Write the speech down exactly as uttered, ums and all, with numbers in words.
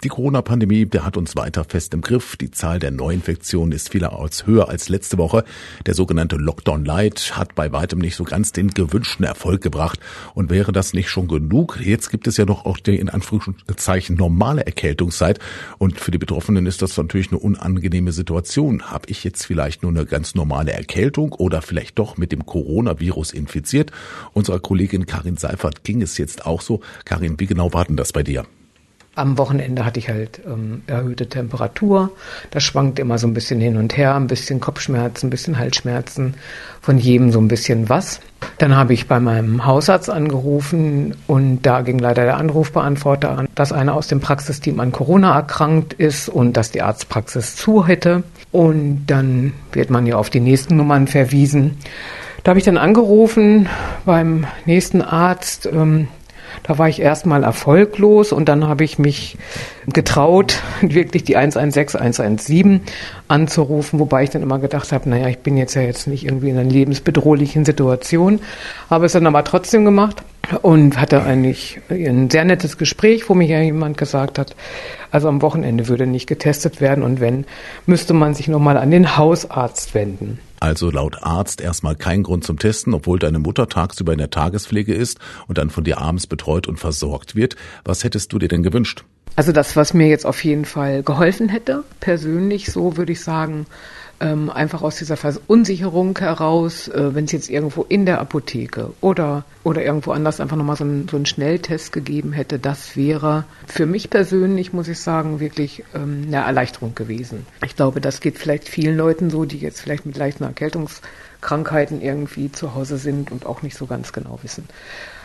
Die Corona-Pandemie, der hat uns weiter fest im Griff. Die Zahl der Neuinfektionen ist vielerorts höher als letzte Woche. Der sogenannte Lockdown Light hat bei weitem nicht so ganz den gewünschten Erfolg gebracht. Und wäre das nicht schon genug? Jetzt gibt es ja noch auch die in Anführungszeichen normale Erkältungszeit. Und für die Betroffenen ist das natürlich eine unangenehme Situation. Habe ich jetzt vielleicht nur eine ganz normale Erkältung oder vielleicht doch mit dem Coronavirus infiziert? Unserer Kollegin Karin Seifert ging es jetzt auch so. Karin, wie genau war denn das bei dir? Am Wochenende hatte ich halt ähm, erhöhte Temperatur. Das schwankt immer so ein bisschen hin und her, ein bisschen Kopfschmerzen, ein bisschen Halsschmerzen, von jedem so ein bisschen was. Dann habe ich bei meinem Hausarzt angerufen und da ging leider der Anrufbeantworter an, dass einer aus dem Praxisteam an Corona erkrankt ist und dass die Arztpraxis zu hätte. Und dann wird man ja auf die nächsten Nummern verwiesen. Da habe ich dann angerufen beim nächsten Arzt. Ähm, Da war ich erstmal erfolglos und dann habe ich mich getraut, wirklich die eins eins sechs, eins eins sieben anzurufen, wobei ich dann immer gedacht habe, naja, ich bin jetzt ja jetzt nicht irgendwie in einer lebensbedrohlichen Situation, habe es dann aber trotzdem gemacht und hatte eigentlich ein sehr nettes Gespräch, wo mir ja jemand gesagt hat, also am Wochenende würde nicht getestet werden und wenn, müsste man sich nochmal an den Hausarzt wenden. Also laut Arzt erstmal kein Grund zum Testen, obwohl deine Mutter tagsüber in der Tagespflege ist und dann von dir abends betreut und versorgt wird. Was hättest du dir denn gewünscht? Also das, was mir jetzt auf jeden Fall geholfen hätte, persönlich, so würde ich sagen, ähm, einfach aus dieser Verunsicherung heraus, äh, wenn es jetzt irgendwo in der Apotheke oder oder irgendwo anders einfach nochmal so, ein, so einen Schnelltest gegeben hätte, das wäre für mich persönlich, muss ich sagen, wirklich ähm, eine Erleichterung gewesen. Ich glaube, das geht vielleicht vielen Leuten so, die jetzt vielleicht mit leichten Erkältungskrankheiten irgendwie zu Hause sind und auch nicht so ganz genau wissen,